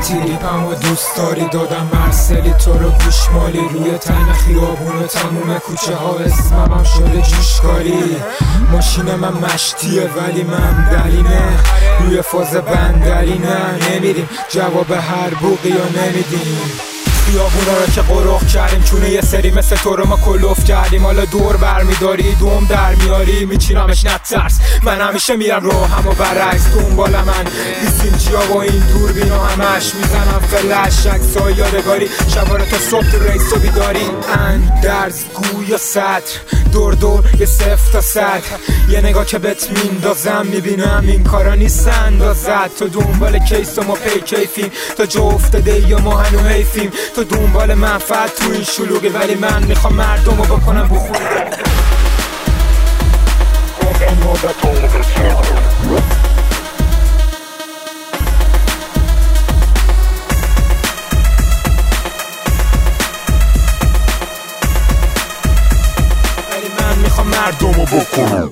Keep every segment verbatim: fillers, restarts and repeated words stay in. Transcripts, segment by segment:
تریپم دوست داری دادم مرسلی تو رو گوشمالی روی تن خیابون و تموم کوچه ها اسمم هم شده جوشکاری. ماشین من مشتیه ولی من دلینه روی فاز بندری نه نمیدیم جواب هر بوقی یا نمیدیم. خیابونا رو که قروخ کردیم چونه یه سری مثل تو رو ما کلوف کردیم. حالا دور برمیداری دوم در میاری میچینمش نترس. من همیشه میرم رو هم و برعکس دنبال من بیسیم چیا و این دور بینا همش میزنم فلش عکسای یادگاری شباره تا صبح تو ریس و بیداری. اندرز گویا سطر دور دور یه صفر تا صد یه نگاه که بهت میندازم میبینم این کارا نیست اندازت. تو دنبال کیس و ما پی کیفیم تا جا افتاده یا ما هنو حیفیم. تو دنبال منفعت تو این شلوغی ولی من میخوام مردم رو بکنم بخوره. ولی من میخوام مردم رو بکنم.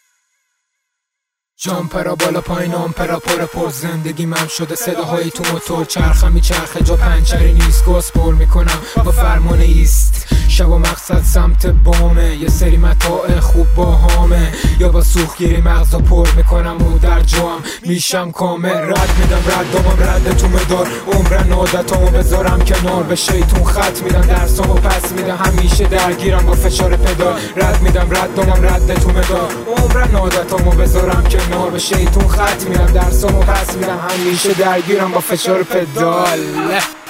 جامپرا بالا پایین آمپرا پر پر زندگی من شده صداهایی تو موتور چرخم میچرخه جا پنچری نیست گاز پر میکنم با فرمان ایست. شب و مقصد سمت بامه یه سری متاع خوب با هامه یا با سوختگیری مغزا پر میکنم و در جام میشم کامل. رد میدم ردامم رد تو مدار عمرن عادتامو بذارم کنار به شیطون خط میدم درسامو پس میدم همیشه درگیرم با فشار پدال. رد میدم ردامم رد تو مدار عمرن عادتامو بذارم کنار به شیطون خط میدم درسامو پس میدم همیشه درگیرم با فشار پدال.